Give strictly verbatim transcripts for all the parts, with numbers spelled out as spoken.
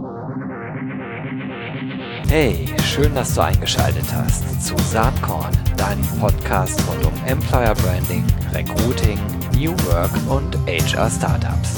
Hey, schön, dass du eingeschaltet hast zu Saatkorn, deinem Podcast rund um Employer Branding, Recruiting, New Work und H R Startups.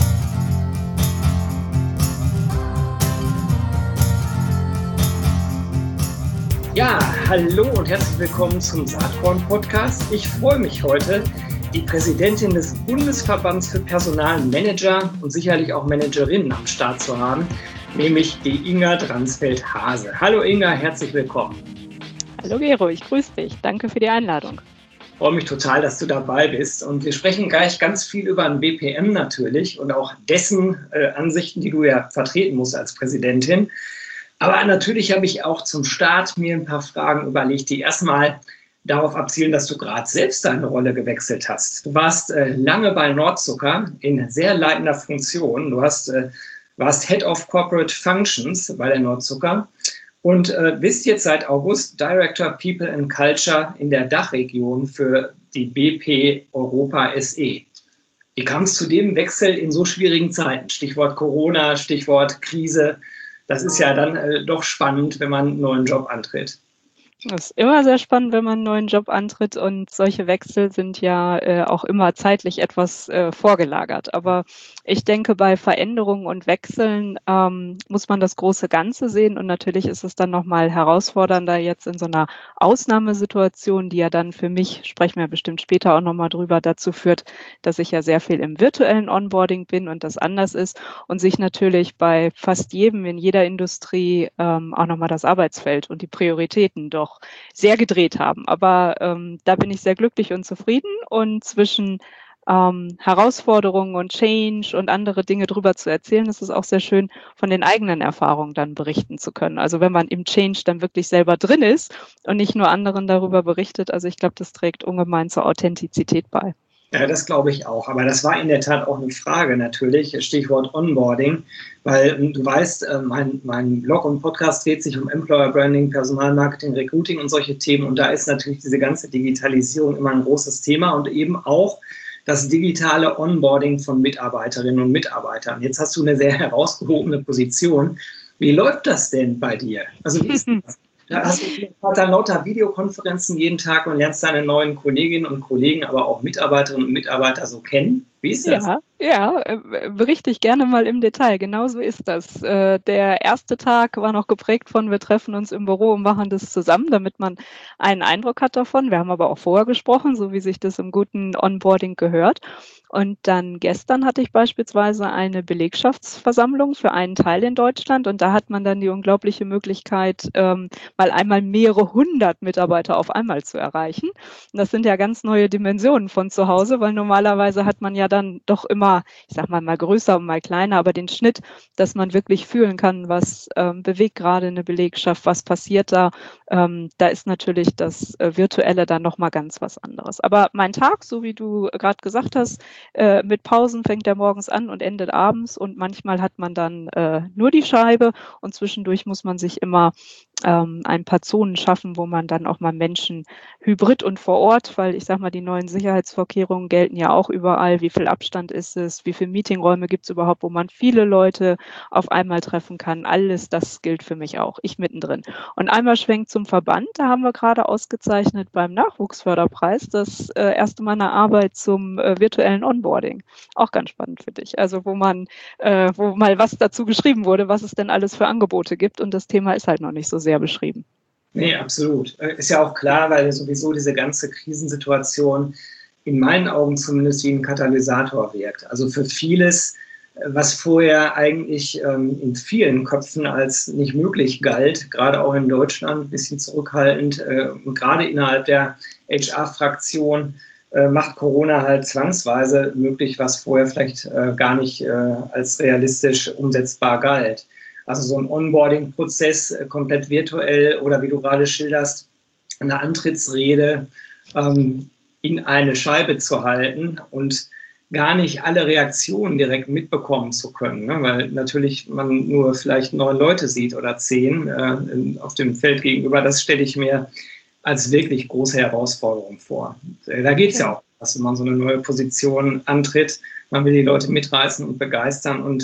Ja, hallo und herzlich willkommen zum Saatkorn-Podcast. Ich freue mich heute, die Präsidentin des Bundesverbands für Personalmanager und sicherlich auch Managerinnen am Start zu haben, nämlich die Inga Dransfeld-Hase. Hallo Inga, herzlich willkommen. Hallo Gero, ich grüße dich. Danke für die Einladung. Ich freue mich total, dass du dabei bist. Und wir sprechen gleich ganz viel über ein B P M natürlich und auch dessen äh, Ansichten, die du ja vertreten musst als Präsidentin. Aber natürlich habe ich auch zum Start mir ein paar Fragen überlegt, die erstmal darauf abzielen, dass du gerade selbst deine Rolle gewechselt hast. Du warst äh, lange bei Nordzucker in sehr leitender Funktion. Du hast, äh, warst Head of Corporate Functions bei der Nordzucker und äh, bist jetzt seit August Director People and Culture in der Dachregion für die B P Europa S E. Wie kam es zu dem Wechsel in so schwierigen Zeiten? Stichwort Corona, Stichwort Krise. Das ist ja dann äh, doch spannend, wenn man einen neuen Job antritt. Das ist immer sehr spannend, wenn man einen neuen Job antritt, und solche Wechsel sind ja äh, auch immer zeitlich etwas äh, vorgelagert. Aber ich denke, bei Veränderungen und Wechseln ähm, muss man das große Ganze sehen, und natürlich ist es dann nochmal herausfordernder jetzt in so einer Ausnahmesituation, die ja dann für mich, sprechen wir bestimmt später auch nochmal drüber, dazu führt, dass ich ja sehr viel im virtuellen Onboarding bin und das anders ist und sich natürlich bei fast jedem in jeder Industrie ähm, auch nochmal das Arbeitsfeld und die Prioritäten doch sehr gedreht haben. Aber ähm, da bin ich sehr glücklich und zufrieden, und zwischen ähm, Herausforderungen und Change und andere Dinge drüber zu erzählen, ist es auch sehr schön, von den eigenen Erfahrungen dann berichten zu können. Also wenn man im Change dann wirklich selber drin ist und nicht nur anderen darüber berichtet, also ich glaube, das trägt ungemein zur Authentizität bei. Ja, das glaube ich auch. Aber das war in der Tat auch eine Frage natürlich, Stichwort Onboarding, weil du weißt, mein, mein Blog und Podcast dreht sich um Employer Branding, Personalmarketing, Recruiting und solche Themen. Und da ist natürlich diese ganze Digitalisierung immer ein großes Thema und eben auch das digitale Onboarding von Mitarbeiterinnen und Mitarbeitern. Jetzt hast du eine sehr herausgehobene Position. Wie läuft das denn bei dir? Also wie ist das? Da hast du dann lauter Videokonferenzen jeden Tag und lernst deine neuen Kolleginnen und Kollegen, aber auch Mitarbeiterinnen und Mitarbeiter so kennen. Wie ist das? Ja, ja, berichte ich gerne mal im Detail. Genau so ist das. Der erste Tag war noch geprägt von, wir treffen uns im Büro und machen das zusammen, damit man einen Eindruck hat davon. Wir haben aber auch vorher gesprochen, so wie sich das im guten Onboarding gehört. Und dann gestern hatte ich beispielsweise eine Belegschaftsversammlung für einen Teil in Deutschland, und da hat man dann die unglaubliche Möglichkeit, ähm, mal einmal mehrere hundert Mitarbeiter auf einmal zu erreichen. Und das sind ja ganz neue Dimensionen von zu Hause, weil normalerweise hat man ja dann doch immer, ich sag mal, mal größer und mal kleiner, aber den Schnitt, dass man wirklich fühlen kann, was ähm, bewegt gerade eine Belegschaft, was passiert da. Ähm, da ist natürlich das äh, Virtuelle dann nochmal ganz was anderes. Aber mein Tag, so wie du gerade gesagt hast, äh, mit Pausen fängt er morgens an und endet abends, und manchmal hat man dann äh, nur die Scheibe, und zwischendurch muss man sich immer ähm, ein paar Zonen schaffen, wo man dann auch mal Menschen hybrid und vor Ort, weil ich sag mal, die neuen Sicherheitsvorkehrungen gelten ja auch überall. Wie viel Abstand ist es? Wie viele Meetingräume gibt es überhaupt, wo man viele Leute auf einmal treffen kann? Alles das gilt für mich auch. Ich mittendrin. Und einmal schwenkt zum Verband. Da haben wir gerade ausgezeichnet beim Nachwuchsförderpreis das äh, erste Mal eine Arbeit zum äh, virtuellen Onboarding. Auch ganz spannend für dich. Also wo man, äh, wo mal was dazu geschrieben wurde, was es denn alles für Angebote gibt. Und das Thema ist halt noch nicht so sehr beschrieben. Nee, absolut. Ist ja auch klar, weil sowieso diese ganze Krisensituation in meinen Augen zumindest wie ein Katalysator wirkt. Also für vieles, was vorher eigentlich ähm, in vielen Köpfen als nicht möglich galt, gerade auch in Deutschland, ein bisschen zurückhaltend, äh, und gerade innerhalb der H R-Fraktion äh, macht Corona halt zwangsweise möglich, was vorher vielleicht äh, gar nicht äh, als realistisch umsetzbar galt. Also so ein Onboarding-Prozess äh, komplett virtuell oder wie du gerade schilderst, eine Antrittsrede ähm, in eine Scheibe zu halten und gar nicht alle Reaktionen direkt mitbekommen zu können, ne? Weil natürlich man nur vielleicht neun Leute sieht oder zehn äh, auf dem Feld gegenüber. Das stelle ich mir als wirklich große Herausforderung vor. Da geht es ja auch, dass man so eine neue Position antritt. Man will die Leute mitreißen und begeistern und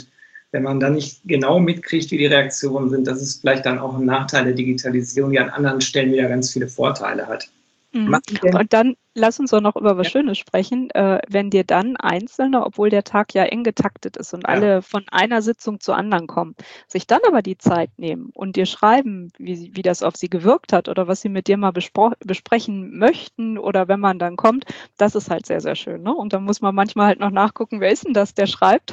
wenn man dann nicht genau mitkriegt, wie die Reaktionen sind, das ist vielleicht dann auch ein Nachteil der Digitalisierung, die an anderen Stellen wieder ganz viele Vorteile hat. Mhm. Und dann lass uns doch noch über was ja. Schönes sprechen, äh, wenn dir dann Einzelne, obwohl der Tag ja eng getaktet ist und ja. alle von einer Sitzung zur anderen kommen, sich dann aber die Zeit nehmen und dir schreiben, wie, wie das auf sie gewirkt hat oder was sie mit dir mal besprechen möchten oder wenn man dann kommt, das ist halt sehr, sehr schön. Ne? Und dann muss man manchmal halt noch nachgucken, wer ist denn das, der schreibt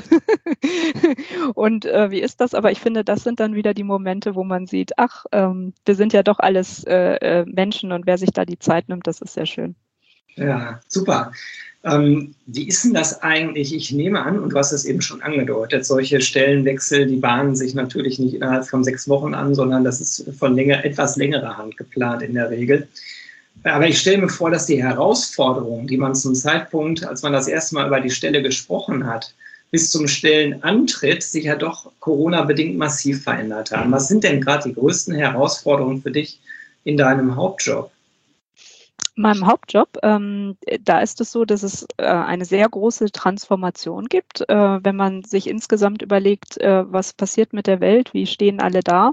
und äh, wie ist das? Aber ich finde, das sind dann wieder die Momente, wo man sieht, ach, ähm, wir sind ja doch alles äh, Menschen und wer sich da die Zeit nimmt, das ist sehr schön. Ja, super. Ähm, wie ist denn das eigentlich? Ich nehme an, und du hast es eben schon angedeutet, solche Stellenwechsel, die bahnen sich natürlich nicht innerhalb von sechs Wochen an, sondern das ist von länger, etwas längerer Hand geplant in der Regel. Aber ich stelle mir vor, dass die Herausforderungen, die man zum Zeitpunkt, als man das erste Mal über die Stelle gesprochen hat, bis zum Stellenantritt sich ja doch Corona-bedingt massiv verändert haben. Was sind denn gerade die größten Herausforderungen für dich in deinem Hauptjob? In meinem Hauptjob, ähm, da ist es so, dass es äh, eine sehr große Transformation gibt, äh, wenn man sich insgesamt überlegt, äh, was passiert mit der Welt, wie stehen alle da,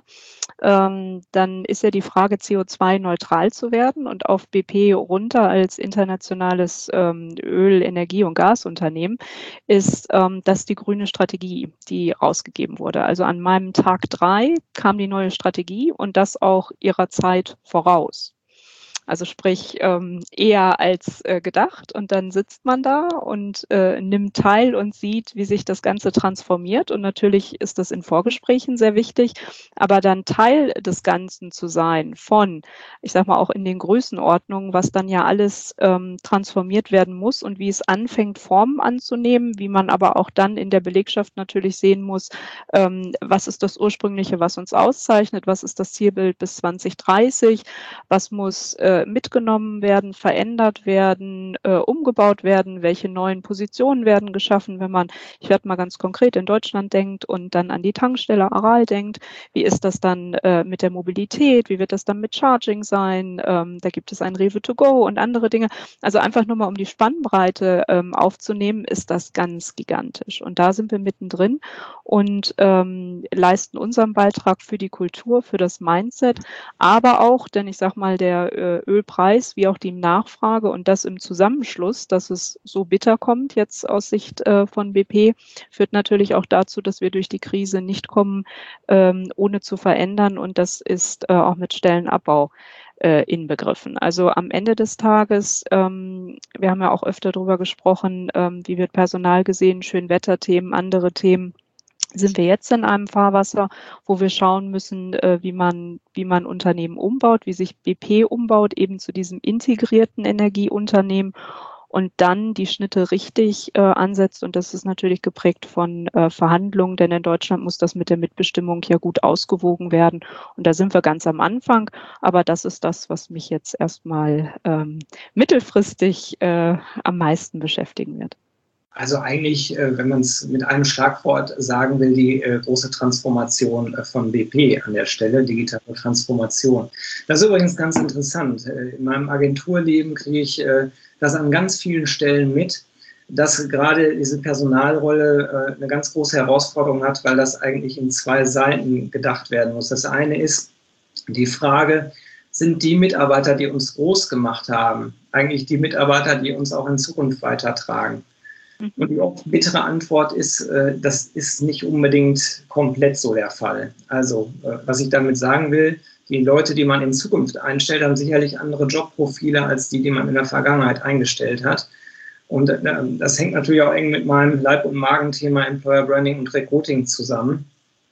ähm, dann ist ja die Frage, C O zwei neutral zu werden und auf B P runter als internationales ähm, Öl-, Energie- und Gasunternehmen, ist ähm, das die grüne Strategie, die rausgegeben wurde. Also an meinem Tag drei kam die neue Strategie und das auch ihrer Zeit voraus. Also sprich ähm, eher als äh, gedacht und dann sitzt man da und äh, nimmt teil und sieht, wie sich das Ganze transformiert und natürlich ist das in Vorgesprächen sehr wichtig, aber dann Teil des Ganzen zu sein von, ich sag mal auch in den Größenordnungen, was dann ja alles ähm, transformiert werden muss und wie es anfängt, Formen anzunehmen, wie man aber auch dann in der Belegschaft natürlich sehen muss, ähm, was ist das Ursprüngliche, was uns auszeichnet, was ist das Zielbild bis zwanzig dreißig, was muss äh, mitgenommen werden, verändert werden, äh, umgebaut werden, welche neuen Positionen werden geschaffen, wenn man, ich werde mal ganz konkret, in Deutschland denkt und dann an die Tankstelle Aral denkt, wie ist das dann äh, mit der Mobilität, wie wird das dann mit Charging sein, ähm, da gibt es ein Rewe to go und andere Dinge, also einfach nur mal um die Spannbreite ähm, aufzunehmen, ist das ganz gigantisch und da sind wir mittendrin und ähm, leisten unseren Beitrag für die Kultur, für das Mindset, aber auch, denn ich sag mal, der äh, Ölpreis wie auch die Nachfrage und das im Zusammenschluss, dass es so bitter kommt jetzt aus Sicht äh, von B P, führt natürlich auch dazu, dass wir durch die Krise nicht kommen, ähm, ohne zu verändern und das ist äh, auch mit Stellenabbau äh, inbegriffen. Also am Ende des Tages, ähm, wir haben ja auch öfter darüber gesprochen, ähm, wie wird Personal gesehen, Schönwetterthemen, andere Themen, sind wir jetzt in einem Fahrwasser, wo wir schauen müssen, äh, wie man, wie man Unternehmen umbaut, wie sich B P umbaut, eben zu diesem integrierten Energieunternehmen und dann die Schnitte richtig äh, ansetzt. Und das ist natürlich geprägt von äh, Verhandlungen, denn in Deutschland muss das mit der Mitbestimmung ja gut ausgewogen werden. Und da sind wir ganz am Anfang. Aber das ist das, was mich jetzt erstmal ähm, mittelfristig äh, am meisten beschäftigen wird. Also eigentlich, wenn man es mit einem Schlagwort sagen will, die große Transformation von B P an der Stelle, digitale Transformation. Das ist übrigens ganz interessant. In meinem Agenturleben kriege ich das an ganz vielen Stellen mit, dass gerade diese Personalrolle eine ganz große Herausforderung hat, weil das eigentlich in zwei Seiten gedacht werden muss. Das eine ist die Frage, sind die Mitarbeiter, die uns groß gemacht haben, eigentlich die Mitarbeiter, die uns auch in Zukunft weitertragen? Und die oft bittere Antwort ist, das ist nicht unbedingt komplett so der Fall. Also, was ich damit sagen will, die Leute, die man in Zukunft einstellt, haben sicherlich andere Jobprofile als die, die man in der Vergangenheit eingestellt hat. Und das hängt natürlich auch eng mit meinem Leib- und Magenthema Employer Branding und Recruiting zusammen.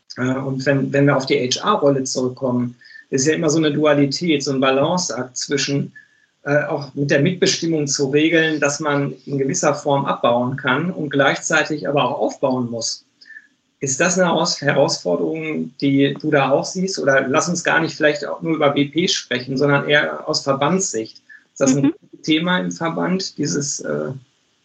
Und wenn, wenn wir auf die H R-Rolle zurückkommen, ist ja immer so eine Dualität, so ein Balanceakt zwischen Äh, auch mit der Mitbestimmung zu regeln, dass man in gewisser Form abbauen kann und gleichzeitig aber auch aufbauen muss. Ist das eine Herausforderung, die du da auch siehst? Oder lass uns gar nicht vielleicht auch nur über B P sprechen, sondern eher aus Verbandssicht. Ist das ein mhm. Thema im Verband, dieses äh,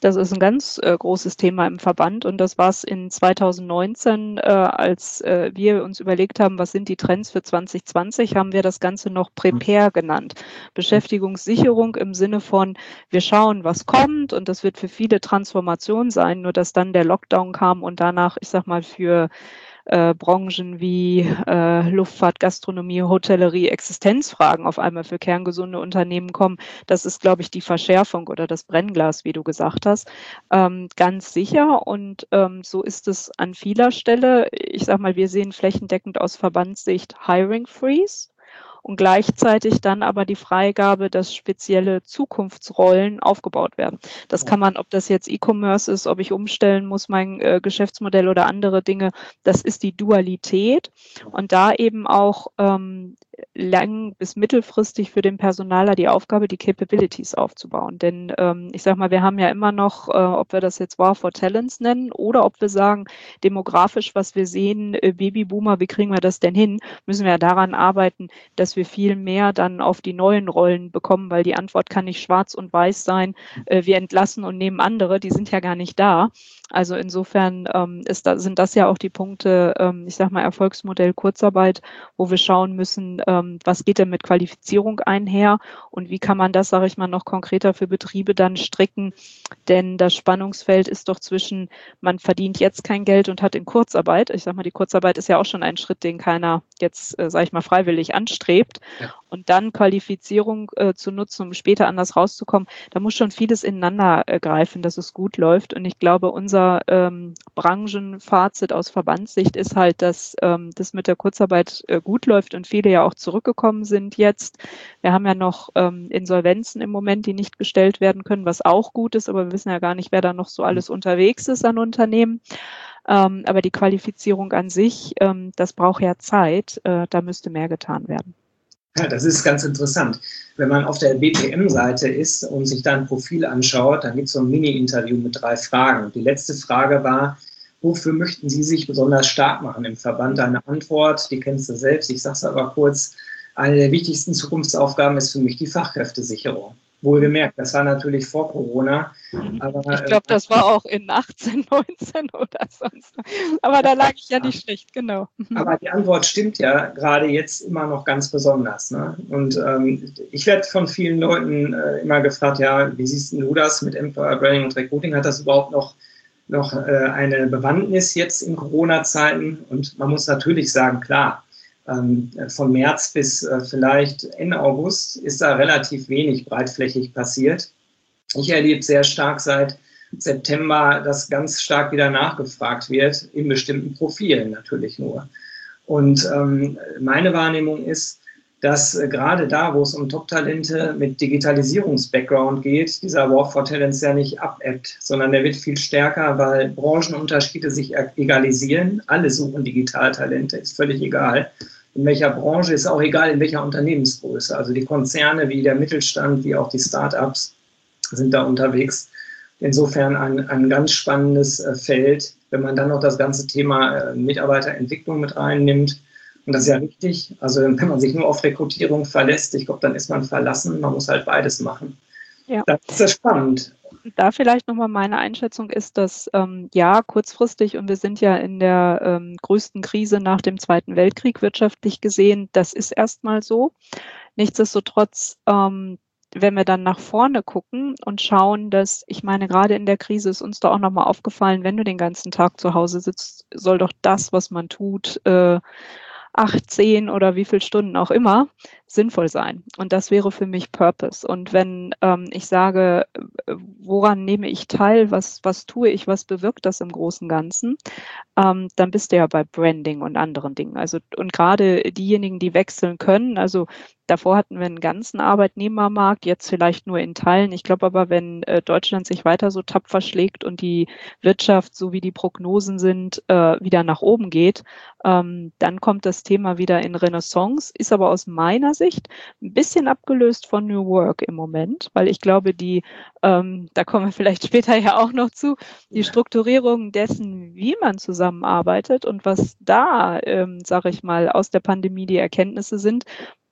Das ist ein ganz äh, großes Thema im Verband und das war es in zweitausendneunzehn, äh, als äh, wir uns überlegt haben, was sind die Trends für zwanzig zwanzig, haben wir das Ganze noch Prepare genannt. Beschäftigungssicherung im Sinne von, wir schauen, was kommt und das wird für viele Transformation sein, nur dass dann der Lockdown kam und danach, ich sag mal, für Äh, Branchen wie äh, Luftfahrt, Gastronomie, Hotellerie, Existenzfragen auf einmal für kerngesunde Unternehmen kommen. Das ist, glaube ich, die Verschärfung oder das Brennglas, wie du gesagt hast, ähm, ganz sicher. Und ähm, so ist es an vieler Stelle. Ich sage mal, wir sehen flächendeckend aus Verbandssicht Hiring Freeze. Und gleichzeitig dann aber die Freigabe, dass spezielle Zukunftsrollen aufgebaut werden. Das kann man, ob das jetzt E-Commerce ist, ob ich umstellen muss, mein äh, Geschäftsmodell oder andere Dinge, das ist die Dualität. Und da eben auch ähm, lang- bis mittelfristig für den Personaler die Aufgabe, die Capabilities aufzubauen. Denn ähm, ich sage mal, wir haben ja immer noch, äh, ob wir das jetzt War for Talents nennen oder ob wir sagen, demografisch, was wir sehen, äh, Babyboomer, wie kriegen wir das denn hin, müssen wir ja daran arbeiten, dass wir viel mehr dann auf die neuen Rollen bekommen, weil die Antwort kann nicht schwarz und weiß sein, äh, wir entlassen und nehmen andere, die sind ja gar nicht da. Also insofern ähm, ist da, sind das ja auch die Punkte, ähm, ich sage mal Erfolgsmodell Kurzarbeit, wo wir schauen müssen, ähm, was geht denn mit Qualifizierung einher und wie kann man das, sage ich mal, noch konkreter für Betriebe dann stricken, denn das Spannungsfeld ist doch zwischen, man verdient jetzt kein Geld und hat in Kurzarbeit, ich sage mal, die Kurzarbeit ist ja auch schon ein Schritt, den keiner jetzt, äh, sage ich mal, freiwillig anstrebt, ja. Und dann Qualifizierung äh, zu nutzen, um später anders rauszukommen, da muss schon vieles ineinander äh, greifen, dass es gut läuft und ich glaube, unser ähm, Branchenfazit aus Verbandssicht ist halt, dass ähm, das mit der Kurzarbeit äh, gut läuft und viele ja auch zurückgekommen sind jetzt. Wir haben ja noch ähm, Insolvenzen im Moment, die nicht gestellt werden können, was auch gut ist, aber wir wissen ja gar nicht, wer da noch so alles unterwegs ist an Unternehmen. Ähm, aber die Qualifizierung an sich, ähm, das braucht ja Zeit, äh, da müsste mehr getan werden. Ja, das ist ganz interessant. Wenn man auf der B P M-Seite ist und sich da ein Profil anschaut, dann gibt es so ein Mini-Interview mit drei Fragen. Die letzte Frage war, wofür möchten Sie sich besonders stark machen im Verband? Eine Antwort, die kennst du selbst, ich sage es aber kurz, eine der wichtigsten Zukunftsaufgaben ist für mich die Fachkräftesicherung. Wohlgemerkt, das war natürlich vor Corona. Aber, ich glaube, das war auch in achtzehn, neunzehn oder sonst. Aber da lag ich ja nicht schlecht, genau. Aber die Antwort stimmt ja gerade jetzt immer noch ganz besonders. Ne? Und ähm, ich werde von vielen Leuten äh, immer gefragt, ja, wie siehst du das mit Employer Branding und Recruiting? Hat das überhaupt noch, noch äh, eine Bewandtnis jetzt in Corona-Zeiten? Und man muss natürlich sagen, klar, ähm, von März bis äh, vielleicht Ende August ist da relativ wenig breitflächig passiert. Ich erlebe sehr stark seit September, dass ganz stark wieder nachgefragt wird, in bestimmten Profilen natürlich nur. Und ähm, meine Wahrnehmung ist, dass äh, gerade da, wo es um Top-Talente mit Digitalisierungs-Background geht, dieser War for Talents ja nicht abebbt, sondern der wird viel stärker, weil Branchenunterschiede sich egalisieren. Alle suchen Digitaltalente, ist völlig egal. In welcher Branche, ist auch egal, in welcher Unternehmensgröße. Also die Konzerne wie der Mittelstand, wie auch die Start-ups sind da unterwegs. Insofern ein, ein ganz spannendes äh, Feld, wenn man dann noch das ganze Thema äh, Mitarbeiterentwicklung mit reinnimmt. Und das ist ja richtig. Also wenn man sich nur auf Rekrutierung verlässt, ich glaube, dann ist man verlassen. Man muss halt beides machen. Ja. Das ist ja spannend. Da vielleicht nochmal meine Einschätzung ist, dass ähm, ja, kurzfristig, und wir sind ja in der ähm, größten Krise nach dem Zweiten Weltkrieg wirtschaftlich gesehen, das ist erstmal so. Nichtsdestotrotz, ähm, wenn wir dann nach vorne gucken und schauen, dass, ich meine, gerade in der Krise ist uns da auch nochmal aufgefallen, wenn du den ganzen Tag zu Hause sitzt, soll doch das, was man tut, äh, acht, zehn oder wie viele Stunden auch immer, sinnvoll sein. Und das wäre für mich Purpose. Und wenn ähm, ich sage, woran nehme ich teil, was, was tue ich, was bewirkt das im Großen und Ganzen, ähm, dann bist du ja bei Branding und anderen Dingen. Also, und gerade diejenigen, die wechseln können, also davor hatten wir einen ganzen Arbeitnehmermarkt, jetzt vielleicht nur in Teilen. Ich glaube aber, wenn äh, Deutschland sich weiter so tapfer schlägt und die Wirtschaft, so wie die Prognosen sind, äh, wieder nach oben geht, ähm, dann kommt das Thema wieder in Renaissance, ist aber aus meiner Sicht ein bisschen abgelöst von New Work im Moment, weil ich glaube, die, ähm, da kommen wir vielleicht später ja auch noch zu, die Strukturierung dessen, wie man zusammenarbeitet und was da, ähm, sage ich mal, aus der Pandemie die Erkenntnisse sind,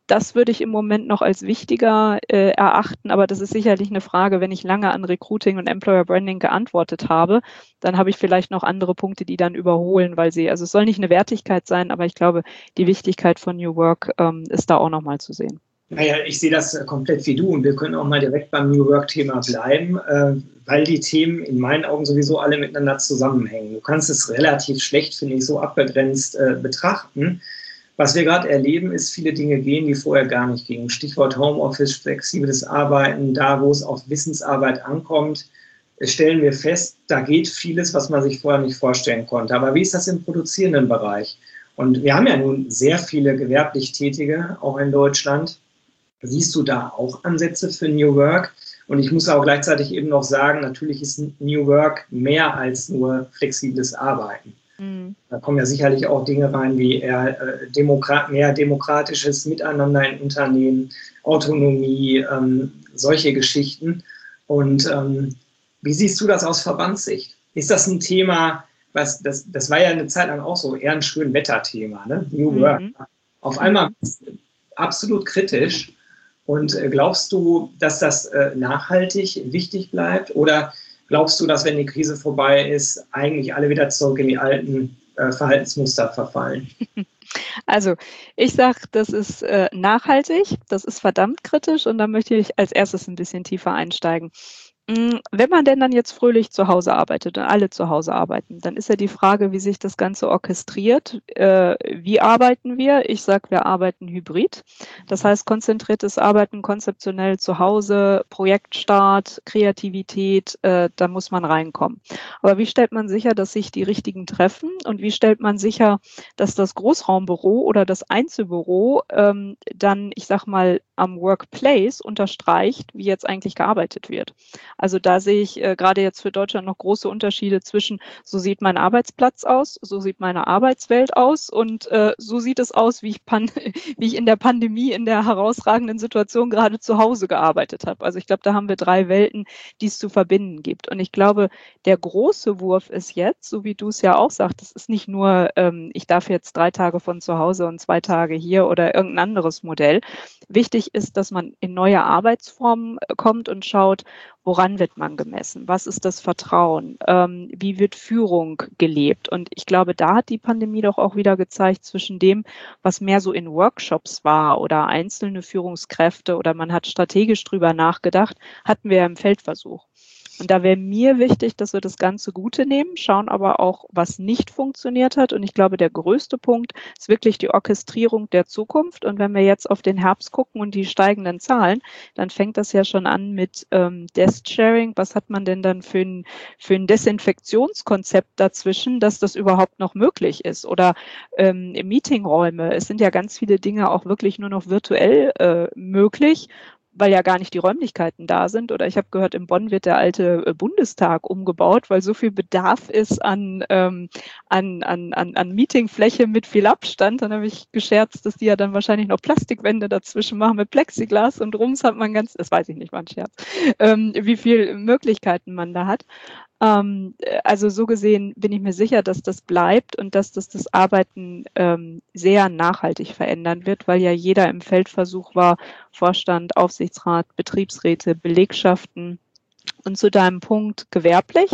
das würde ich im Moment noch als wichtiger äh, erachten, aber das ist sicherlich eine Frage, wenn ich lange an Recruiting und Employer Branding geantwortet habe, dann habe ich vielleicht noch andere Punkte, die dann überholen, weil sie, also es soll nicht eine Wertigkeit sein, aber ich glaube, die Wichtigkeit von New Work ähm, ist da auch nochmal zu sehen. Naja, ich sehe das komplett wie du und wir können auch mal direkt beim New Work-Thema bleiben, äh, weil die Themen in meinen Augen sowieso alle miteinander zusammenhängen. Du kannst es relativ schlecht, finde ich, so abgegrenzt äh, betrachten. Was wir gerade erleben, ist, viele Dinge gehen, die vorher gar nicht gingen. Stichwort Homeoffice, flexibles Arbeiten, da wo es auf Wissensarbeit ankommt, stellen wir fest, da geht vieles, was man sich vorher nicht vorstellen konnte. Aber wie ist das im produzierenden Bereich? Und wir haben ja nun sehr viele gewerblich Tätige, auch in Deutschland. Siehst du da auch Ansätze für New Work? Und ich muss auch gleichzeitig eben noch sagen, natürlich ist New Work mehr als nur flexibles Arbeiten. Mhm. Da kommen ja sicherlich auch Dinge rein wie eher äh, Demokrat, mehr demokratisches Miteinander in Unternehmen, Autonomie, ähm, solche Geschichten. Und ähm, wie siehst du das aus Verbandssicht? Ist das ein Thema, was das, das war ja eine Zeit lang auch so eher ein Schönwetterthema, ne? New Work. Mhm. Auf einmal absolut kritisch. Und glaubst du, dass das nachhaltig wichtig bleibt? Oder glaubst du, dass, wenn die Krise vorbei ist, eigentlich alle wieder zurück in die alten Verhaltensmuster verfallen? Also ich sage, das ist nachhaltig, das ist verdammt kritisch und da möchte ich als erstes ein bisschen tiefer einsteigen. Wenn man denn dann jetzt fröhlich zu Hause arbeitet und alle zu Hause arbeiten, dann ist ja die Frage, wie sich das Ganze orchestriert. Äh, wie arbeiten wir? Ich sage, wir arbeiten hybrid. Das heißt, konzentriertes Arbeiten, konzeptionell zu Hause, Projektstart, Kreativität, äh, da muss man reinkommen. Aber wie stellt man sicher, dass sich die Richtigen treffen? Und wie stellt man sicher, dass das Großraumbüro oder das Einzelbüro ähm, dann, ich sag mal, am Workplace unterstreicht, wie jetzt eigentlich gearbeitet wird? Also da sehe ich äh, gerade jetzt für Deutschland noch große Unterschiede zwischen, so sieht mein Arbeitsplatz aus, so sieht meine Arbeitswelt aus und äh, so sieht es aus, wie ich, pan- wie ich in der Pandemie in der herausragenden Situation gerade zu Hause gearbeitet habe. Also ich glaube, da haben wir drei Welten, die es zu verbinden gibt. Und ich glaube, der große Wurf ist jetzt, so wie du es ja auch sagst, es ist nicht nur, ähm, ich darf jetzt drei Tage von zu Hause und zwei Tage hier oder irgendein anderes Modell. Wichtig ist, dass man in neue Arbeitsformen kommt und schaut, woran wird man gemessen? Was ist das Vertrauen? Ähm, wie wird Führung gelebt? Und ich glaube, da hat die Pandemie doch auch wieder gezeigt, zwischen dem, was mehr so in Workshops war oder einzelne Führungskräfte oder man hat strategisch drüber nachgedacht, hatten wir ja im Feldversuch. Und da wäre mir wichtig, dass wir das ganze Gute nehmen, schauen aber auch, was nicht funktioniert hat. Und ich glaube, der größte Punkt ist wirklich die Orchestrierung der Zukunft. Und wenn wir jetzt auf den Herbst gucken und die steigenden Zahlen, dann fängt das ja schon an mit ähm, Desk-Sharing. Was hat man denn dann für ein, für ein Desinfektionskonzept dazwischen, dass das überhaupt noch möglich ist? Oder ähm, Meetingräume. Es sind ja ganz viele Dinge auch wirklich nur noch virtuell äh, möglich, weil ja gar nicht die Räumlichkeiten da sind. Oder ich habe gehört, in Bonn wird der alte Bundestag umgebaut, weil so viel Bedarf ist an, ähm, an, an, an, an Meetingfläche mit viel Abstand. Dann habe ich gescherzt, dass die ja dann wahrscheinlich noch Plastikwände dazwischen machen mit Plexiglas und rums hat man ganz, das weiß ich nicht, war ein Scherz, ähm, wie viele Möglichkeiten man da hat. Ähm, also so gesehen bin ich mir sicher, dass das bleibt und dass das das Arbeiten ähm, sehr nachhaltig verändern wird, weil ja jeder im Feldversuch war, Vorstand, Aufsichtsrat, Betriebsräte, Belegschaften und zu deinem Punkt gewerblich.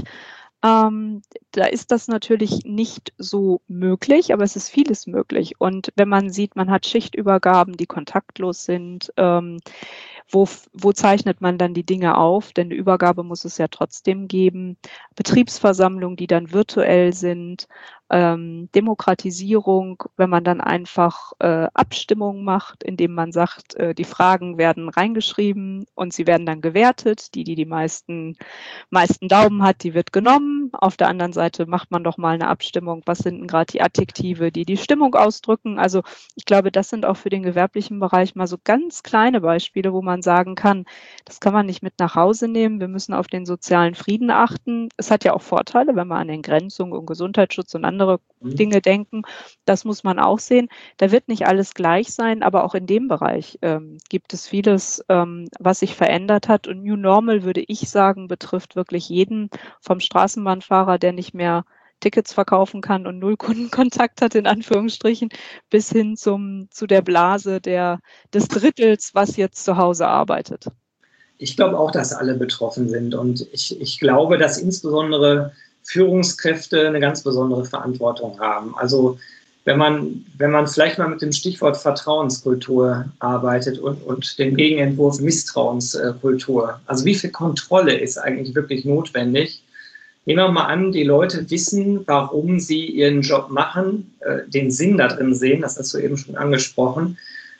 Ähm, da ist das natürlich nicht so möglich, aber es ist vieles möglich. Und wenn man sieht, man hat Schichtübergaben, die kontaktlos sind, ähm, Wo, wo zeichnet man dann die Dinge auf? Denn eine Übergabe muss es ja trotzdem geben. Betriebsversammlungen, die dann virtuell sind. Ähm, Demokratisierung, wenn man dann einfach äh, Abstimmungen macht, indem man sagt, äh, die Fragen werden reingeschrieben und sie werden dann gewertet. Die, die die meisten, meisten Daumen hat, die wird genommen. Auf der anderen Seite macht man doch mal eine Abstimmung. Was sind denn gerade die Adjektive, die die Stimmung ausdrücken? Also ich glaube, das sind auch für den gewerblichen Bereich mal so ganz kleine Beispiele, wo man sagen kann, das kann man nicht mit nach Hause nehmen. Wir müssen auf den sozialen Frieden achten. Es hat ja auch Vorteile, wenn man an Entgrenzung und Gesundheitsschutz und andere Dinge denken. Das muss man auch sehen. Da wird nicht alles gleich sein, aber auch in dem Bereich ähm, gibt es vieles, ähm, was sich verändert hat. Und New Normal, würde ich sagen, betrifft wirklich jeden, vom Straßenbahnfahrer, der nicht mehr Tickets verkaufen kann und null Kundenkontakt hat, in Anführungsstrichen, bis hin zum, zu der Blase der, des Drittels, was jetzt zu Hause arbeitet. Ich glaube auch, dass alle betroffen sind und ich, ich glaube, dass insbesondere Führungskräfte eine ganz besondere Verantwortung haben. Also wenn man, wenn man vielleicht mal mit dem Stichwort Vertrauenskultur arbeitet und, und dem Gegenentwurf Misstrauenskultur. Also wie viel Kontrolle ist eigentlich wirklich notwendig? Nehmen wir mal an, die Leute wissen, warum sie ihren Job machen, äh, den Sinn da drin sehen, das hast du eben schon angesprochen.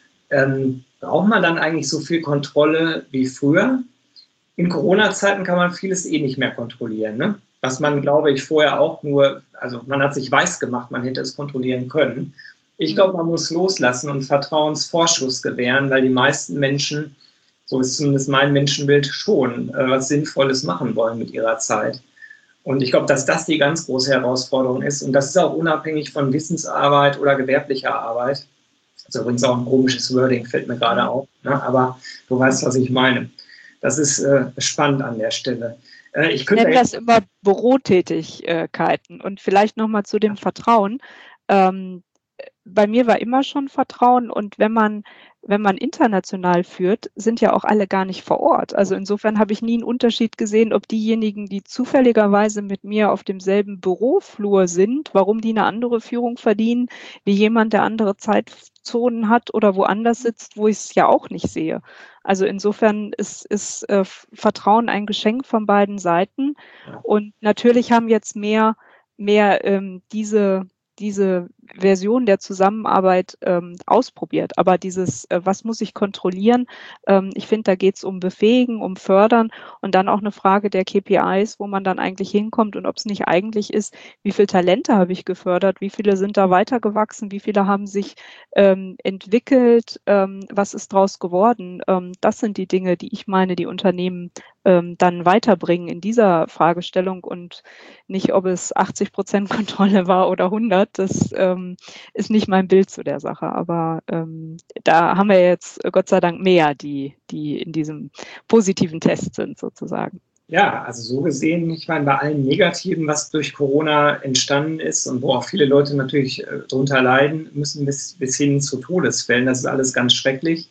Ähm, braucht man dann eigentlich so viel Kontrolle wie früher? In Corona-Zeiten kann man vieles eh nicht mehr kontrollieren, ne? Was man, glaube ich, vorher auch nur, also man hat sich weiß gemacht, man hätte es kontrollieren können. Ich glaube, man muss loslassen und Vertrauensvorschuss gewähren, weil die meisten Menschen, so ist zumindest mein Menschenbild, schon äh, was Sinnvolles machen wollen mit ihrer Zeit. Und ich glaube, dass das die ganz große Herausforderung ist. Und das ist auch unabhängig von Wissensarbeit oder gewerblicher Arbeit. Das ist übrigens auch ein komisches Wording, fällt mir gerade auf. Ne? Aber du weißt, was ich meine. Das ist äh, spannend an der Stelle. Äh, ich nenne das immer Bürotätigkeiten. Und vielleicht nochmal zu dem Vertrauen. Ähm, bei mir war immer schon Vertrauen. Und wenn man, wenn man international führt, sind ja auch alle gar nicht vor Ort. Also insofern habe ich nie einen Unterschied gesehen, ob diejenigen, die zufälligerweise mit mir auf demselben Büroflur sind, warum die eine andere Führung verdienen, wie jemand, der andere Zeitzonen hat oder woanders sitzt, wo ich es ja auch nicht sehe. Also insofern ist, ist äh, Vertrauen ein Geschenk von beiden Seiten. Und natürlich haben jetzt mehr, mehr ähm, diese, diese Version der Zusammenarbeit ähm, ausprobiert. Aber dieses, äh, was muss ich kontrollieren? Ähm, ich finde, da geht es um Befähigen, um Fördern und dann auch eine Frage der K P Is, wo man dann eigentlich hinkommt und ob es nicht eigentlich ist, wie viele Talente habe ich gefördert, wie viele sind da weitergewachsen, wie viele haben sich ähm, entwickelt, ähm, was ist draus geworden? Ähm, das sind die Dinge, die ich meine, die Unternehmen ähm, dann weiterbringen in dieser Fragestellung und nicht, ob es achtzig Prozent Kontrolle war oder hundert. Das ähm, ist nicht mein Bild zu der Sache, aber ähm, da haben wir jetzt Gott sei Dank mehr, die, die in diesem positiven Test sind sozusagen. Ja, also so gesehen, ich meine, bei allen Negativen, was durch Corona entstanden ist und wo auch viele Leute natürlich äh, drunter leiden müssen, bis, bis hin zu Todesfällen, das ist alles ganz schrecklich.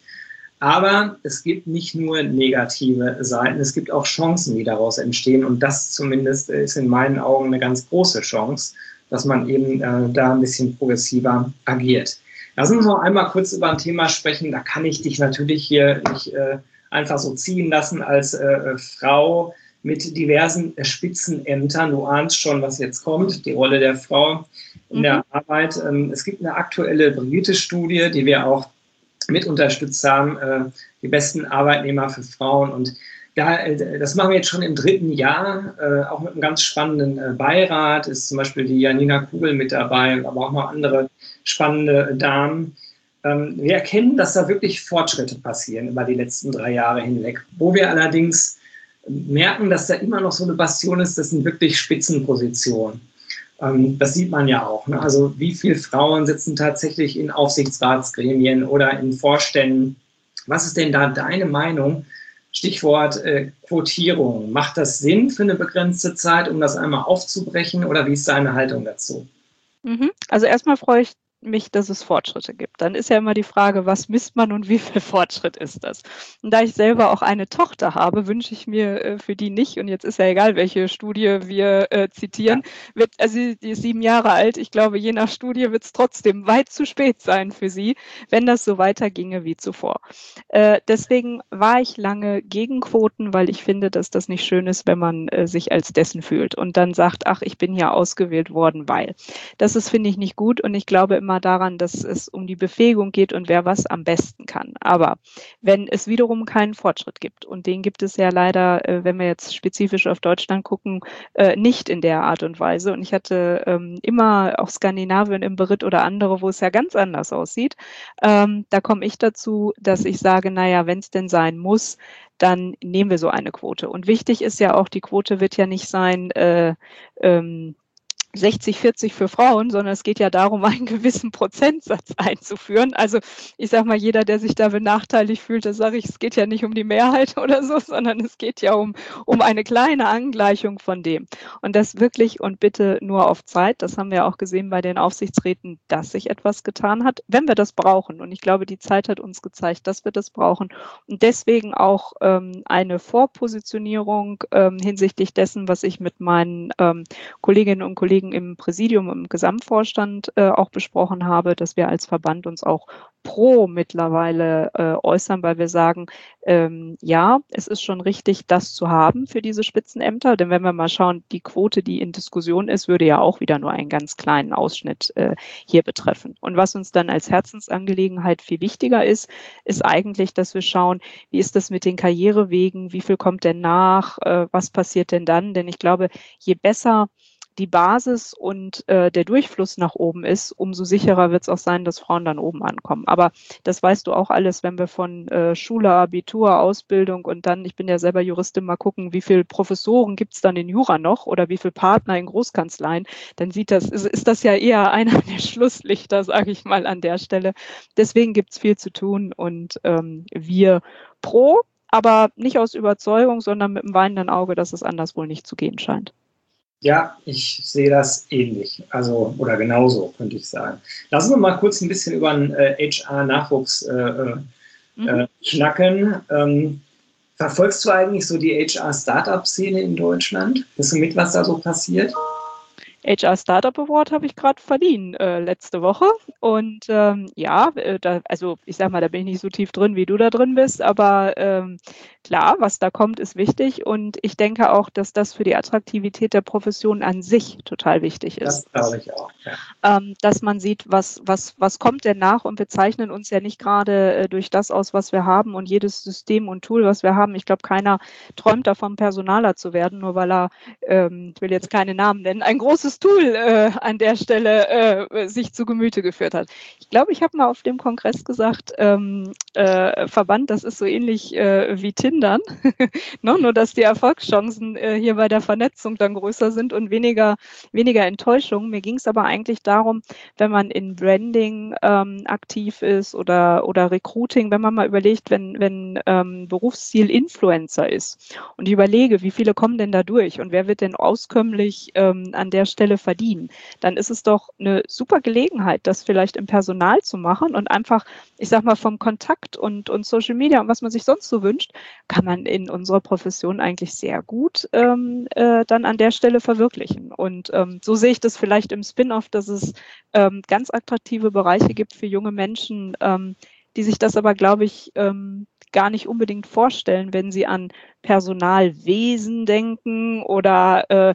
Aber es gibt nicht nur negative Seiten, es gibt auch Chancen, die daraus entstehen und das zumindest ist in meinen Augen eine ganz große Chance, dass man eben äh, da ein bisschen progressiver agiert. Lass uns noch einmal kurz über ein Thema sprechen. Da kann ich dich natürlich hier nicht äh, einfach so ziehen lassen als äh, Frau mit diversen äh, Spitzenämtern. Du ahnst schon, was jetzt kommt, die Rolle der Frau in mhm. der Arbeit. Ähm, es gibt eine aktuelle britische Studie, die wir auch mit unterstützt haben, äh, die besten Arbeitnehmer für Frauen. Und da, das machen wir jetzt schon im dritten Jahr, äh, auch mit einem ganz spannenden äh, Beirat, ist zum Beispiel die Janina Kugel mit dabei, aber auch noch andere spannende Damen. Ähm, wir erkennen, dass da wirklich Fortschritte passieren über die letzten drei Jahre hinweg. Wo wir allerdings merken, dass da immer noch so eine Bastion ist, das sind wirklich Spitzenpositionen. Ähm, das sieht man ja auch. Ne? Also wie viele Frauen sitzen tatsächlich in Aufsichtsratsgremien oder in Vorständen? Was ist denn da deine Meinung? Stichwort äh, Quotierung. Macht das Sinn für eine begrenzte Zeit, um das einmal aufzubrechen oder wie ist deine Haltung dazu? Mhm. Also erstmal freue ich mich, dass es Fortschritte gibt. Dann ist ja immer die Frage, was misst man und wie viel Fortschritt ist das? Und da ich selber auch eine Tochter habe, wünsche ich mir äh, für die nicht, und jetzt ist ja egal, welche Studie wir äh, zitieren, ja. wird, also die ist sieben Jahre alt, ich glaube, je nach Studie wird es trotzdem weit zu spät sein für sie, wenn das so weiterginge wie zuvor. Äh, deswegen war ich lange gegen Quoten, weil ich finde, dass das nicht schön ist, wenn man äh, sich als dessen fühlt und dann sagt, ach, ich bin hier ausgewählt worden, weil. Das ist, finde ich, nicht gut und ich glaube immer daran, dass es um die Befähigung geht und wer was am besten kann. Aber wenn es wiederum keinen Fortschritt gibt, und den gibt es ja leider, äh, wenn wir jetzt spezifisch auf Deutschland gucken, äh, nicht in der Art und Weise. Und ich hatte ähm, immer auch Skandinavien im Beritt oder andere, wo es ja ganz anders aussieht. Ähm, da komme ich dazu, dass ich sage, naja, wenn es denn sein muss, dann nehmen wir so eine Quote. Und wichtig ist ja auch, die Quote wird ja nicht sein, äh, ähm, sechzig vierzig für Frauen, sondern es geht ja darum, einen gewissen Prozentsatz einzuführen. Also ich sage mal, jeder, der sich da benachteiligt fühlt, da sage ich, es geht ja nicht um die Mehrheit oder so, sondern es geht ja um, um eine kleine Angleichung von dem. Und das wirklich und bitte nur auf Zeit. Das haben wir auch gesehen bei den Aufsichtsräten, dass sich etwas getan hat, wenn wir das brauchen. Und ich glaube, die Zeit hat uns gezeigt, dass wir das brauchen. Und deswegen auch ähm, eine Vorpositionierung ähm, hinsichtlich dessen, was ich mit meinen ähm, Kolleginnen und Kollegen im Präsidium, im Gesamtvorstand äh, auch besprochen habe, dass wir als Verband uns auch pro mittlerweile äh, äußern, weil wir sagen, ähm, ja, es ist schon richtig, das zu haben für diese Spitzenämter, denn wenn wir mal schauen, die Quote, die in Diskussion ist, würde ja auch wieder nur einen ganz kleinen Ausschnitt äh, hier betreffen. Und was uns dann als Herzensangelegenheit viel wichtiger ist, ist eigentlich, dass wir schauen, wie ist das mit den Karrierewegen, wie viel kommt denn nach, äh, was passiert denn dann, denn ich glaube, je besser die Basis und äh, der Durchfluss nach oben ist, umso sicherer wird es auch sein, dass Frauen dann oben ankommen. Aber das weißt du auch alles, wenn wir von äh, Schule, Abitur, Ausbildung und dann, ich bin ja selber Juristin, mal gucken, wie viele Professoren gibt es dann in Jura noch oder wie viele Partner in Großkanzleien, dann sieht das, ist, ist das ja eher einer der Schlusslichter, sage ich mal an der Stelle. Deswegen gibt es viel zu tun und ähm, wir pro, aber nicht aus Überzeugung, sondern mit einem weinenden Auge, dass es anders wohl nicht zu gehen scheint. Ja, ich sehe das ähnlich, also oder genauso, könnte ich sagen. Lassen wir mal kurz ein bisschen über den äh, H R-Nachwuchs äh, mhm. äh, schnacken. Ähm, verfolgst du eigentlich so die H R-Startup-Szene in Deutschland? Bist du mit, was da so passiert? H R Startup Award habe ich gerade verliehen äh, letzte Woche und ähm, ja, äh, da, also ich sag mal, da bin ich nicht so tief drin, wie du da drin bist, aber ähm, klar, was da kommt, ist wichtig und ich denke auch, dass das für die Attraktivität der Profession an sich total wichtig ist. Das glaube ich auch, ja. Ähm, dass man sieht, was, was, was kommt denn nach und wir zeichnen uns ja nicht gerade äh, durch das aus, was wir haben und jedes System und Tool, was wir haben. Ich glaube, keiner träumt davon, Personaler zu werden, nur weil er, ähm, ich will jetzt keine Namen nennen, ein großes Tool äh, an der Stelle äh, sich zu Gemüte geführt hat. Ich glaube, ich habe mal auf dem Kongress gesagt, ähm, äh, Verband, das ist so ähnlich äh, wie Tindern, no, nur dass die Erfolgschancen äh, hier bei der Vernetzung dann größer sind und weniger, weniger Enttäuschung. Mir ging es aber eigentlich darum, wenn man in Branding ähm, aktiv ist oder, oder Recruiting, wenn man mal überlegt, wenn, wenn ähm, Berufsziel Influencer ist und ich überlege, wie viele kommen denn da durch und wer wird denn auskömmlich ähm, an der Stelle verdienen, dann ist es doch eine super Gelegenheit, das vielleicht im Personal zu machen und einfach, ich sag mal, vom Kontakt und, und Social Media und was man sich sonst so wünscht, kann man in unserer Profession eigentlich sehr gut ähm, äh, dann an der Stelle verwirklichen. Und ähm, so sehe ich das vielleicht im Spin-off, dass es ähm, ganz attraktive Bereiche gibt für junge Menschen, ähm, die sich das aber, glaube ich, ähm, gar nicht unbedingt vorstellen, wenn sie an Personalwesen denken oder äh,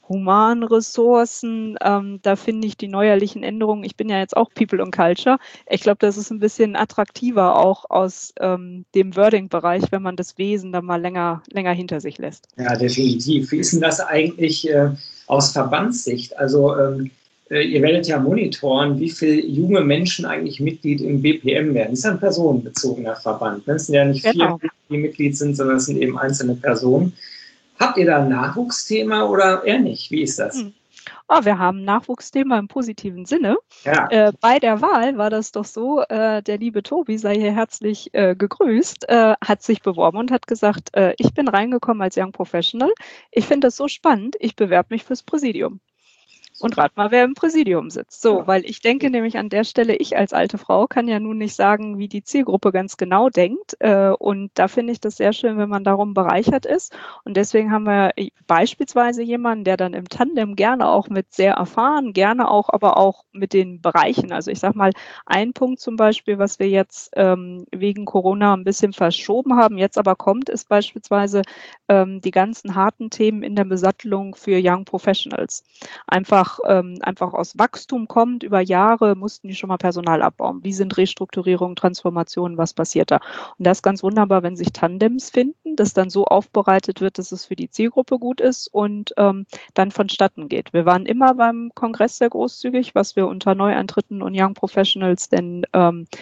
Humanressourcen. Ähm, da finde ich die neuerlichen Änderungen, ich bin ja jetzt auch People and Culture, ich glaube, das ist ein bisschen attraktiver auch aus ähm, dem Wording-Bereich, wenn man das Wesen dann mal länger, länger hinter sich lässt. Ja, definitiv. Wie ist denn das eigentlich äh, aus Verbandssicht? Also ähm, äh, ihr werdet ja monitoren, wie viele junge Menschen eigentlich Mitglied im B P M werden. Das ist ja ein personenbezogener Verband. Es sind ja nicht Genau. vier, die Mitglied sind, sondern es sind eben einzelne Personen. Habt ihr da ein Nachwuchsthema oder eher nicht? Wie ist das? Hm. Oh, wir haben ein Nachwuchsthema im positiven Sinne. Ja. Äh, bei der Wahl war das doch so, äh, der liebe Tobi, sei hier herzlich äh, gegrüßt, äh, hat sich beworben und hat gesagt, äh, ich bin reingekommen als Young Professional. Ich finde das so spannend, ich bewerbe mich fürs Präsidium. Und rat mal, wer im Präsidium sitzt. So, Ja. weil ich denke nämlich an der Stelle, ich als alte Frau kann ja nun nicht sagen, wie die Zielgruppe ganz genau denkt. Äh, und da finde ich das sehr schön, wenn man darum bereichert ist. Und deswegen haben wir beispielsweise jemanden, der dann im Tandem gerne auch mit sehr erfahren, gerne auch, aber auch mit den Bereichen. Also ich sag mal, ein Punkt zum Beispiel, was wir jetzt ähm, wegen Corona ein bisschen verschoben haben, jetzt aber kommt, ist beispielsweise ähm, die ganzen harten Themen in der Besattelung für Young Professionals. Einfach Ähm, einfach aus Wachstum kommt, über Jahre mussten die schon mal Personal abbauen. Wie sind Restrukturierungen, Transformationen, was passiert da? Und das ist ganz wunderbar, wenn sich Tandems finden, das dann so aufbereitet wird, dass es für die Zielgruppe gut ist und ähm, dann vonstatten geht. Wir waren immer beim Kongress sehr großzügig, was wir unter Neueintritten und Young Professionals denn ähm,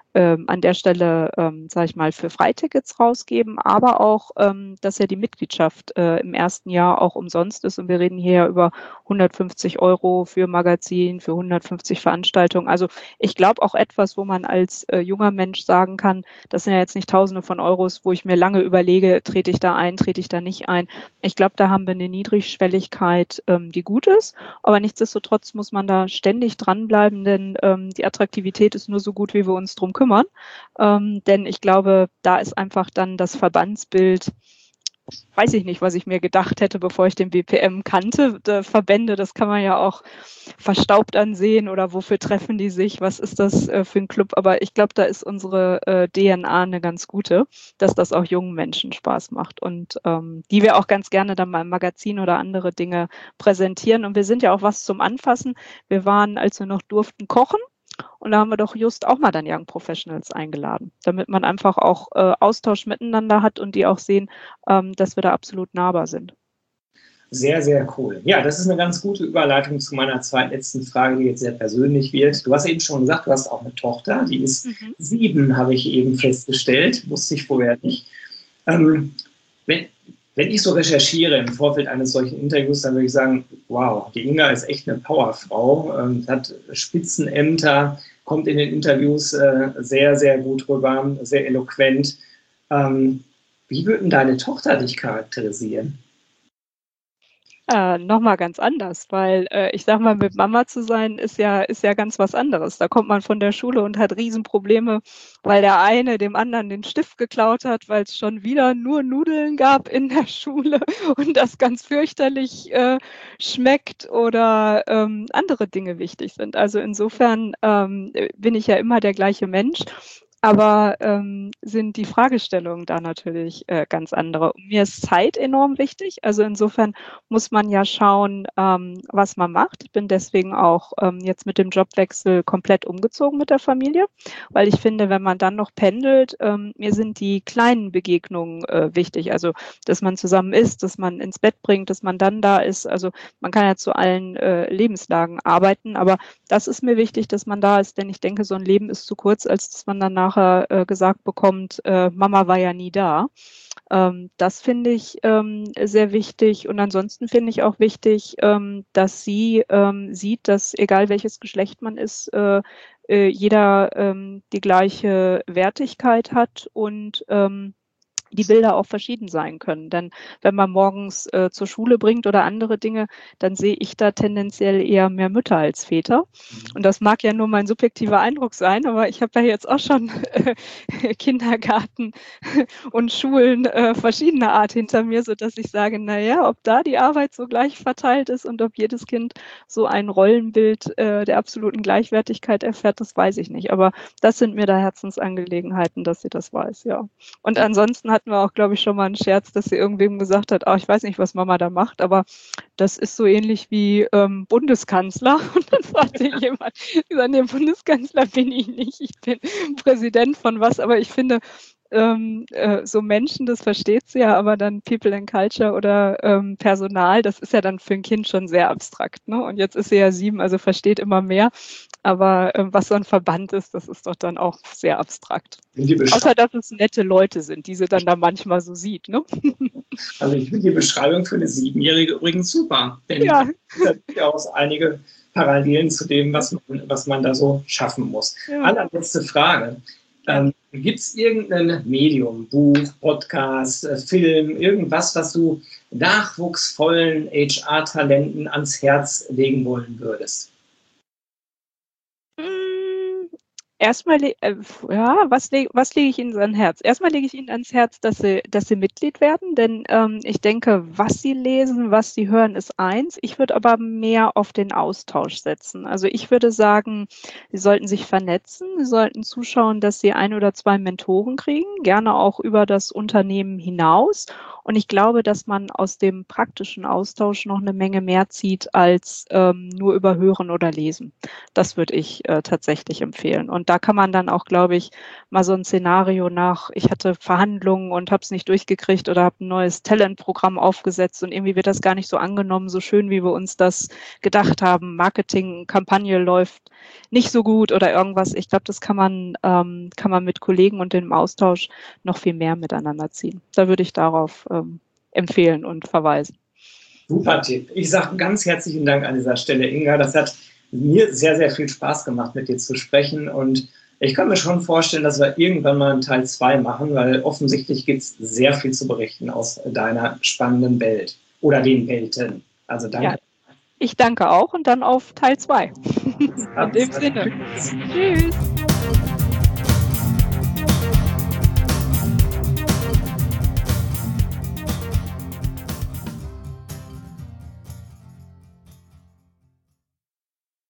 ähm, an der Stelle, ähm, sage ich mal, für Freitickets rausgeben, aber auch, ähm, dass ja die Mitgliedschaft äh, im ersten Jahr auch umsonst ist. Und wir reden hier ja über hundertfünfzig Euro für Magazin, für hundertfünfzig Veranstaltungen. Also ich glaube auch etwas, wo man als äh, junger Mensch sagen kann, das sind ja jetzt nicht Tausende von Euros, wo ich mir lange überlege, trete ich da ein, trete ich da nicht ein. Ich glaube, da haben wir eine Niedrigschwelligkeit, ähm, die gut ist, aber nichtsdestotrotz muss man da ständig dranbleiben, denn ähm, die Attraktivität ist nur so gut, wie wir uns drum kümmern. Ähm, denn ich glaube, da ist einfach dann das Verbandsbild, weiß ich nicht, was ich mir gedacht hätte, bevor ich den B P M kannte. Die Verbände, das kann man ja auch verstaubt ansehen oder wofür treffen die sich, was ist das äh, für ein Club. Aber ich glaube, da ist unsere äh, D N A eine ganz gute, dass das auch jungen Menschen Spaß macht und ähm, die wir auch ganz gerne dann mal im Magazin oder andere Dinge präsentieren. Und wir sind ja auch was zum Anfassen. Wir waren, als wir noch durften, kochen. Und da haben wir doch just auch mal dann Young Professionals eingeladen, damit man einfach auch äh, Austausch miteinander hat und die auch sehen, ähm, dass wir da absolut nahbar sind. Sehr, sehr cool. Ja, das ist eine ganz gute Überleitung zu meiner zweitletzten Frage, die jetzt sehr persönlich wird. Du hast eben schon gesagt, du hast auch eine Tochter, die ist mhm. sieben, habe ich eben festgestellt, wusste ich vorher nicht. Ähm, wenn, wenn ich so recherchiere im Vorfeld eines solchen Interviews, dann würde ich sagen, wow, die Inga ist echt eine Powerfrau, ähm, hat Spitzenämter, kommt in den Interviews äh, sehr, sehr gut rüber, sehr eloquent. Ähm, wie würde denn deine Tochter dich charakterisieren? Äh, nochmal ganz anders, weil äh, ich sag mal, mit Mama zu sein ist ja, ist ja ganz was anderes. Da kommt man von der Schule und hat Riesenprobleme, weil der eine dem anderen den Stift geklaut hat, weil es schon wieder nur Nudeln gab in der Schule und das ganz fürchterlich äh, schmeckt oder ähm, andere Dinge wichtig sind. Also insofern ähm, bin ich ja immer der gleiche Mensch. Aber ähm, sind die Fragestellungen da natürlich äh, ganz andere. Mir ist Zeit enorm wichtig. Also insofern muss man ja schauen, ähm, was man macht. Ich bin deswegen auch ähm, jetzt mit dem Jobwechsel komplett umgezogen mit der Familie, weil ich finde, wenn man dann noch pendelt, ähm, mir sind die kleinen Begegnungen äh, wichtig. Also, dass man zusammen isst, dass man ins Bett bringt, dass man dann da ist. Also man kann ja zu allen äh, Lebenslagen arbeiten, aber das ist mir wichtig, dass man da ist, denn ich denke, so ein Leben ist zu kurz, als dass man danach äh, gesagt bekommt, äh, Mama war ja nie da. Ähm, das finde ich ähm, sehr wichtig. Und ansonsten finde ich auch wichtig, ähm, dass sie ähm, sieht, dass egal welches Geschlecht man ist, äh, äh, jeder ähm, die gleiche Wertigkeit hat und ähm, die Bilder auch verschieden sein können. Denn wenn man morgens äh, zur Schule bringt oder andere Dinge, dann sehe ich da tendenziell eher mehr Mütter als Väter. Und das mag ja nur mein subjektiver Eindruck sein, aber ich habe ja jetzt auch schon äh, Kindergarten und Schulen äh, verschiedener Art hinter mir, sodass ich sage, naja, ob da die Arbeit so gleich verteilt ist und ob jedes Kind so ein Rollenbild äh, der absoluten Gleichwertigkeit erfährt, das weiß ich nicht. Aber das sind mir da Herzensangelegenheiten, dass sie das weiß, ja. Und ansonsten hatten wir auch, glaube ich, schon mal einen Scherz, dass sie irgendwem gesagt hat, oh, ich weiß nicht, was Mama da macht, aber das ist so ähnlich wie ähm, Bundeskanzler. Und dann sagte jemand, nee, Bundeskanzler bin ich nicht, ich bin Präsident von was, aber ich finde, Ähm, äh, so Menschen, das versteht sie ja, aber dann People and Culture oder ähm, Personal, das ist ja dann für ein Kind schon sehr abstrakt. Ne? Und jetzt ist sie ja sieben, also versteht immer mehr. Aber ähm, was so ein Verband ist, das ist doch dann auch sehr abstrakt. Außer, dass es nette Leute sind, die sie dann da manchmal so sieht. Ne? Also ich finde die Beschreibung für eine Siebenjährige übrigens super. Denn ja. es hat durchaus einige Parallelen zu dem, was man, was man da so schaffen muss. Ja. Allerletzte Frage. Ähm, gibt es irgendein Medium, Buch, Podcast, äh, Film, irgendwas, was du nachwuchsvollen H R-Talenten ans Herz legen wollen würdest? Erstmal, äh, ja, was, leg, was lege ich Ihnen ans Herz? Erstmal lege ich Ihnen ans Herz, dass Sie, dass Sie Mitglied werden, denn ähm, ich denke, was Sie lesen, was Sie hören, ist eins. Ich würde aber mehr auf den Austausch setzen. Also ich würde sagen, Sie sollten sich vernetzen, Sie sollten zuschauen, dass Sie ein oder zwei Mentoren kriegen, gerne auch über das Unternehmen hinaus. Und ich glaube, dass man aus dem praktischen Austausch noch eine Menge mehr zieht als ähm, nur über Hören oder Lesen. Das würde ich äh, tatsächlich empfehlen. Und da kann man dann auch, glaube ich, mal so ein Szenario nach, ich hatte Verhandlungen und habe es nicht durchgekriegt oder habe ein neues Talentprogramm aufgesetzt und irgendwie wird das gar nicht so angenommen, so schön, wie wir uns das gedacht haben. Marketingkampagne läuft nicht so gut oder irgendwas. Ich glaube, das kann man, ähm, kann man mit Kollegen und im Austausch noch viel mehr miteinander ziehen. Da würde ich darauf ähm, empfehlen und verweisen. Super Tipp. Ich sage ganz herzlichen Dank an dieser Stelle, Inga. Das hat mir sehr, sehr viel Spaß gemacht, mit dir zu sprechen. Und ich kann mir schon vorstellen, dass wir irgendwann mal einen Teil zwei machen, weil offensichtlich gibt es sehr viel zu berichten aus deiner spannenden Welt oder den Welten. Also danke. Ja, ich danke auch und dann auf Teil zwei. In dem Sinne. Tschüss.